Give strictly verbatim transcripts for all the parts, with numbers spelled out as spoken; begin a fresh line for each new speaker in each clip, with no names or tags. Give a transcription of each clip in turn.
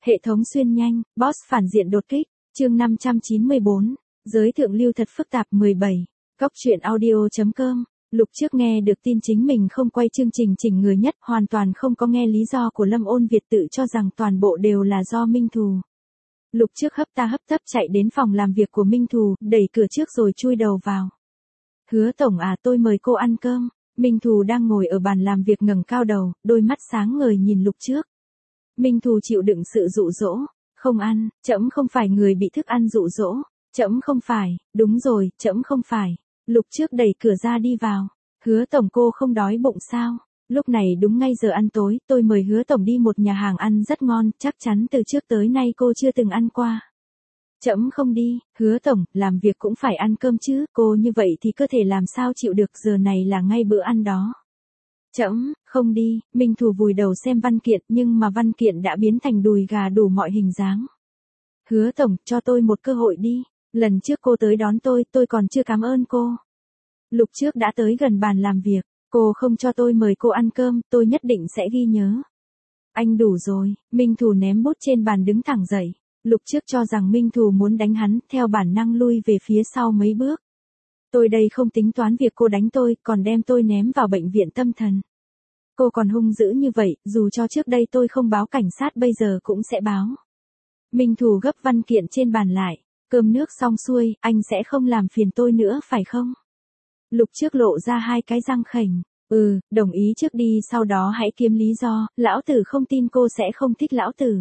Hệ thống xuyên nhanh, boss phản diện đột kích, chương năm trăm chín mươi bốn, giới thượng lưu thật phức tạp mười bảy, Cóc truyện audio.com, Lục trước nghe được tin chính mình không quay chương trình chỉnh người nhất, hoàn toàn không có nghe lý do của Lâm Ôn Việt, tự cho rằng toàn bộ đều là do Minh Thù. Lục trước hấp ta hấp tấp chạy đến phòng làm việc của Minh Thù, đẩy cửa trước rồi chui đầu vào. Hứa tổng à, tôi mời cô ăn cơm. Minh Thù đang ngồi ở bàn làm việc ngẩng cao đầu, đôi mắt sáng ngời nhìn Lục trước. Minh Thù chịu đựng sự dụ dỗ, không ăn, trẫm không phải người bị thức ăn dụ dỗ, trẫm không phải, đúng rồi, trẫm không phải. Lục trước đẩy cửa ra đi vào. Hứa tổng, cô không đói bụng sao? Lúc này đúng ngay giờ ăn tối, tôi mời Hứa tổng đi một nhà hàng ăn rất ngon, chắc chắn từ trước tới nay cô chưa từng ăn qua. Trẫm không đi. Hứa tổng, làm việc cũng phải ăn cơm chứ, cô như vậy thì cơ thể làm sao chịu được, giờ này là ngay bữa ăn đó. Trẫm không đi. Minh Thù vùi đầu xem văn kiện, nhưng mà văn kiện đã biến thành đùi gà đủ mọi hình dáng. Hứa tổng, cho tôi một cơ hội đi. Lần trước cô tới đón tôi, tôi còn chưa cảm ơn cô. Lục trước đã tới gần bàn làm việc, cô không cho tôi mời cô ăn cơm, tôi nhất định sẽ ghi nhớ. Anh đủ rồi. Minh Thù ném bút trên bàn đứng thẳng dậy. Lục trước cho rằng Minh Thù muốn đánh hắn, theo bản năng lui về phía sau mấy bước. Tôi đây không tính toán việc cô đánh tôi, còn đem tôi ném vào bệnh viện tâm thần. Cô còn hung dữ như vậy, dù cho trước đây tôi không báo cảnh sát bây giờ cũng sẽ báo. Minh Thù gấp văn kiện trên bàn lại. Cơm nước xong xuôi, anh sẽ không làm phiền tôi nữa phải không? Lục trước lộ ra hai cái răng khểnh. Ừ, đồng ý trước đi, sau đó hãy kiếm lý do, lão tử không tin cô sẽ không thích lão tử.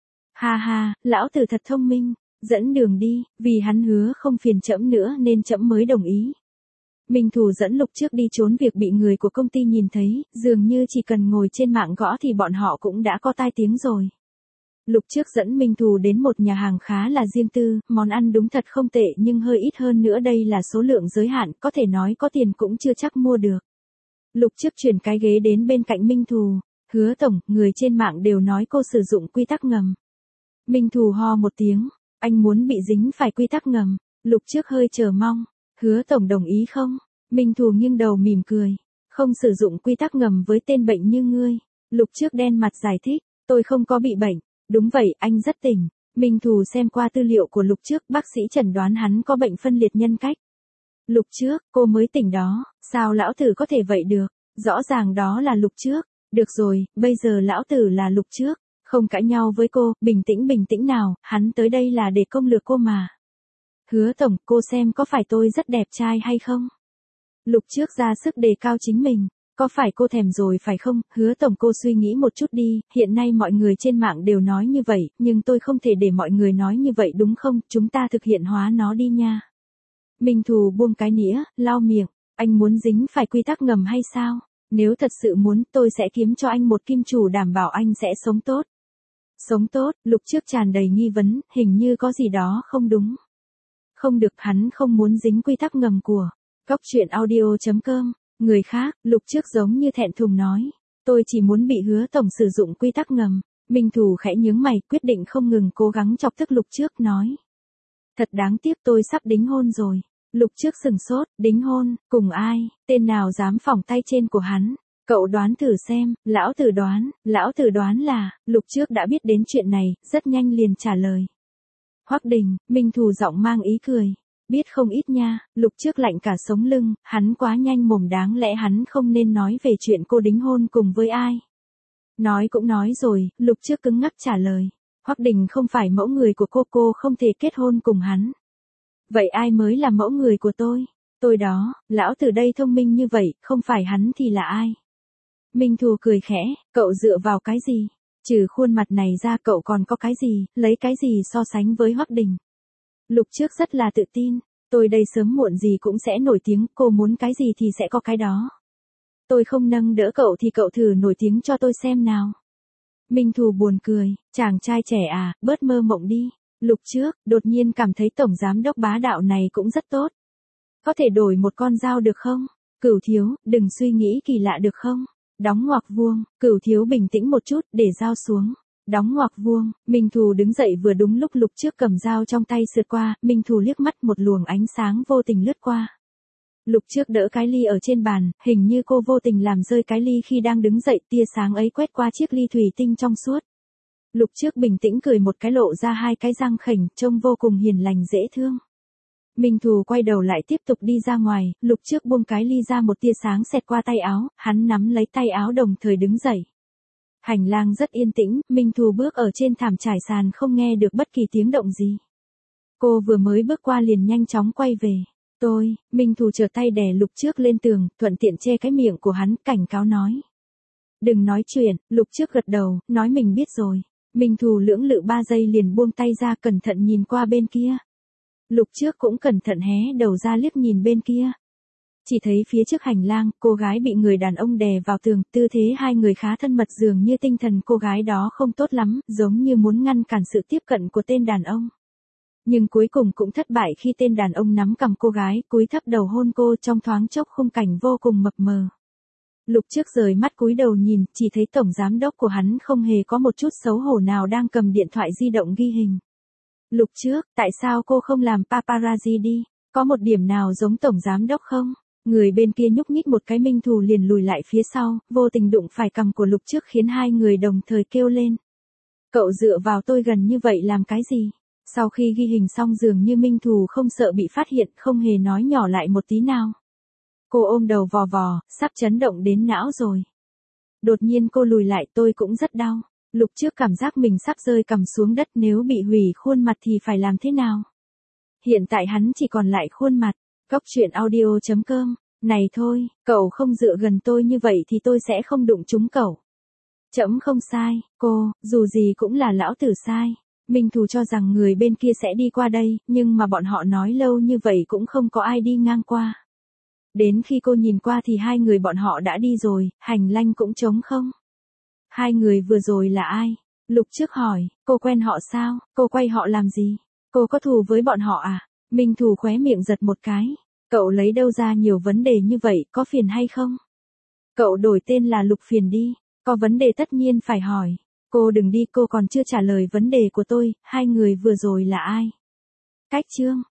Ha ha, lão tử thật thông minh, dẫn đường đi, vì hắn hứa không phiền trẫm nữa nên trẫm mới đồng ý. Minh Thù dẫn Lục trước đi trốn việc bị người của công ty nhìn thấy, dường như chỉ cần ngồi trên mạng gõ thì bọn họ cũng đã có tai tiếng rồi. Lục trước dẫn Minh Thù đến một nhà hàng khá là riêng tư, món ăn đúng thật không tệ nhưng hơi ít hơn nữa, đây là số lượng giới hạn, có thể nói có tiền cũng chưa chắc mua được. Lục trước chuyển cái ghế đến bên cạnh Minh Thù. Hứa tổng, người trên mạng đều nói cô sử dụng quy tắc ngầm. Minh Thù ho một tiếng, anh muốn bị dính phải quy tắc ngầm. Lục trước hơi chờ mong. Hứa tổng đồng ý không? Minh Thù nghiêng đầu mỉm cười. Không sử dụng quy tắc ngầm với tên bệnh như ngươi. Lục trước đen mặt giải thích, tôi không có bị bệnh. Đúng vậy, anh rất tỉnh. Minh Thù xem qua tư liệu của Lục trước, bác sĩ chẩn đoán hắn có bệnh phân liệt nhân cách. Lục trước, cô mới tỉnh đó, sao lão tử có thể vậy được? Rõ ràng đó là Lục trước. Được rồi, bây giờ lão tử là Lục trước. Không cãi nhau với cô, bình tĩnh bình tĩnh nào, hắn tới đây là để công lược cô mà. Hứa tổng, cô xem có phải tôi rất đẹp trai hay không? Lục trước ra sức đề cao chính mình. Có phải cô thèm rồi phải không? Hứa tổng, cô suy nghĩ một chút đi, hiện nay mọi người trên mạng đều nói như vậy, nhưng tôi không thể để mọi người nói như vậy đúng không? Chúng ta thực hiện hóa nó đi nha. Minh Thù buông cái nĩa, lau miệng, anh muốn dính phải quy tắc ngầm hay sao? Nếu thật sự muốn, tôi sẽ kiếm cho anh một kim chủ đảm bảo anh sẽ sống tốt. Sống tốt. Lục trước tràn đầy nghi vấn, hình như có gì đó không đúng. Không được, hắn không muốn dính quy tắc ngầm của Cóc truyện audio.com. Người khác. Lục trước giống như thẹn thùng nói, tôi chỉ muốn bị Hứa tổng sử dụng quy tắc ngầm. Minh Thù khẽ nhướng mày, quyết định không ngừng cố gắng chọc tức Lục trước, nói. Thật đáng tiếc, tôi sắp đính hôn rồi. Lục trước sừng sốt, đính hôn, cùng ai, tên nào dám phỏng tay trên của hắn. Cậu đoán thử xem. Lão tử đoán, lão tử đoán là. Lục trước đã biết đến chuyện này, rất nhanh liền trả lời. Hoắc Đình. Minh Thù giọng mang ý cười. Biết không ít nha. Lục trước lạnh cả sống lưng, hắn quá nhanh mồm, đáng lẽ hắn không nên nói về chuyện cô đính hôn cùng với ai. Nói cũng nói rồi. Lục trước cứng ngắc trả lời. Hoắc Đình không phải mẫu người của cô, cô không thể kết hôn cùng hắn. Vậy ai mới là mẫu người của tôi? Tôi đó. Lão tử đây thông minh như vậy, không phải hắn thì là ai? Minh Thù cười khẽ, cậu dựa vào cái gì? Trừ khuôn mặt này ra cậu còn có cái gì, lấy cái gì so sánh với Hoắc Đình? Lục trước rất là tự tin, tôi đây sớm muộn gì cũng sẽ nổi tiếng, cô muốn cái gì thì sẽ có cái đó. Tôi không nâng đỡ cậu thì cậu thử nổi tiếng cho tôi xem nào. Minh Thù buồn cười, chàng trai trẻ à, bớt mơ mộng đi. Lục trước, đột nhiên cảm thấy tổng giám đốc bá đạo này cũng rất tốt. Có thể đổi một con dao được không? Cửu thiếu, đừng suy nghĩ kỳ lạ được không? Đóng ngoặc vuông. Cửu thiếu bình tĩnh một chút, để dao xuống. Đóng ngoặc vuông. Minh Thù đứng dậy vừa đúng lúc Lục trước cầm dao trong tay sượt qua, Minh Thù liếc mắt, một luồng ánh sáng vô tình lướt qua. Lục trước đỡ cái ly ở trên bàn, hình như cô vô tình làm rơi cái ly khi đang đứng dậy, tia sáng ấy quét qua chiếc ly thủy tinh trong suốt. Lục trước bình tĩnh cười một cái lộ ra hai cái răng khểnh, trông vô cùng hiền lành dễ thương. Minh Thù quay đầu lại tiếp tục đi ra ngoài, lục trước buông cái ly ra một tia sáng xẹt qua tay áo, hắn nắm lấy tay áo đồng thời đứng dậy. Hành lang rất yên tĩnh, Minh Thù bước ở trên thảm trải sàn không nghe được bất kỳ tiếng động gì. Cô vừa mới bước qua liền nhanh chóng quay về. Tôi, Minh Thù trở tay đè lục trước lên tường, thuận tiện che cái miệng của hắn, cảnh cáo nói. Đừng nói chuyện, lục trước gật đầu, nói mình biết rồi. Minh Thù lưỡng lự ba giây liền buông tay ra cẩn thận nhìn qua bên kia. Lục trước cũng cẩn thận hé đầu ra liếc nhìn bên kia. Chỉ thấy phía trước hành lang, cô gái bị người đàn ông đè vào tường, tư thế hai người khá thân mật dường như tinh thần cô gái đó không tốt lắm, giống như muốn ngăn cản sự tiếp cận của tên đàn ông. Nhưng cuối cùng cũng thất bại khi tên đàn ông nắm cầm cô gái, cúi thấp đầu hôn cô trong thoáng chốc khung cảnh vô cùng mập mờ. Lục trước rời mắt cúi đầu nhìn, chỉ thấy tổng giám đốc của hắn không hề có một chút xấu hổ nào đang cầm điện thoại di động ghi hình. Lục trước, tại sao cô không làm paparazzi đi? Có một điểm nào giống tổng giám đốc không? Người bên kia nhúc nhích một cái, Minh Thù liền lùi lại phía sau, vô tình đụng phải cằm của lục trước khiến hai người đồng thời kêu lên. Cậu dựa vào tôi gần như vậy làm cái gì? Sau khi ghi hình xong dường như Minh Thù không sợ bị phát hiện, không hề nói nhỏ lại một tí nào. Cô ôm đầu vò vò, sắp chấn động đến não rồi. Đột nhiên cô lùi lại, tôi cũng rất đau. Lục trước cảm giác mình sắp rơi cằm xuống đất, nếu bị hủy khuôn mặt thì phải làm thế nào? Hiện tại hắn chỉ còn lại khuôn mặt. Cốc truyện audio chấm com. Này thôi, cậu không dựa gần tôi như vậy thì tôi sẽ không đụng trúng cậu. Trẫm không sai, cô, dù gì cũng là lão tử sai. Minh Thù cho rằng người bên kia sẽ đi qua đây, nhưng mà bọn họ nói lâu như vậy cũng không có ai đi ngang qua. Đến khi cô nhìn qua thì hai người bọn họ đã đi rồi, hành lang cũng trống không. Hai người vừa rồi là ai? Lục trước hỏi, cô quen họ sao? Cô quay họ làm gì? Cô có thù với bọn họ à? Minh Thù khóe miệng giật một cái. Cậu lấy đâu ra nhiều vấn đề như vậy, có phiền hay không? Cậu đổi tên là Lục Phiền đi, có vấn đề tất nhiên phải hỏi. Cô đừng đi, cô còn chưa trả lời vấn đề của tôi, hai người vừa rồi là ai? Cách chương.